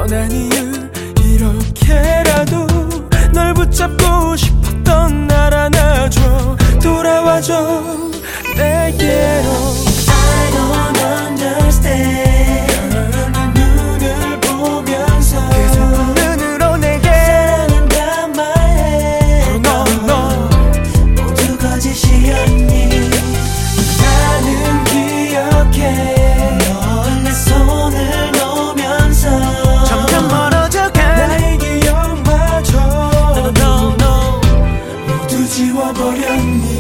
떠난 이유 이렇게라도 널 붙잡고 싶었던 날 안아줘. 돌아와줘 내게로. I don't understand. 변하는 눈을 보면서 그 슬픈 눈으로 내게 사랑한단 말해. 너 모두 거짓이었니? 나는 기억해. 넌 내 손을 놓으면서 점점 멀어져가 나의 기억마저 No. 모두 지워버렸니?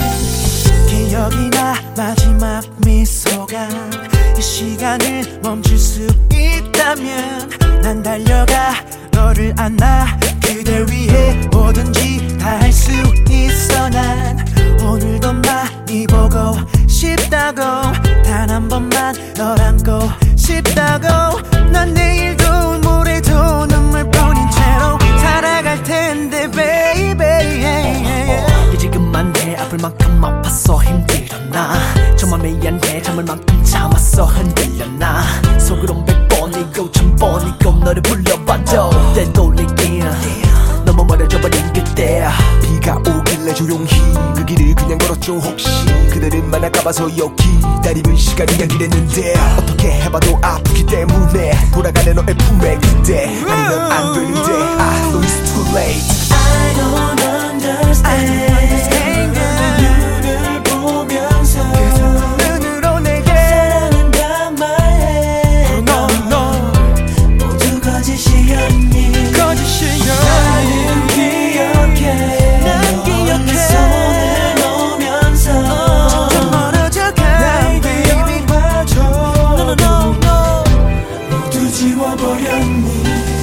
기억이 나 마지막 미소가 이 시간을 멈출 수 있다면 난 달려가 너를 안아 그댈 위해 뭐든지 다 할 수 있어. 난 오늘도 많이 보고 싶다고 단 한 번만 널 안고 싶다고. 난 내일도 모레도 눈물뿐인 채로 살아갈 텐데 baby. 이제 그만 내 아플 만큼 아팠어 힘들어 나 정말 미안해 참을 만큼 참았어 흔들려 나 속으론 100번이고 1000번이고 너를 불러봐도 되돌리긴 너무 멀어져버린 그때 비가 오길래 조용히 그 길을 그냥 걸었죠. 혹시 그대는 만날까봐서 여기 기다리는 시간이 야기랬는데 어떻게 해봐도 아프기 때문에 돌아가는 너의 품에 그때 아니면 안 되는데 I know it's too late. I don't understand. 눈을 보면서 그 눈으로 내게 사랑한단 말해. 너 모두 거짓이었니? 나는 기억해. 난 기억해. 손을 놓으면서 점점 멀어져가 나의 기억마저 No. 모두 지워버렸니?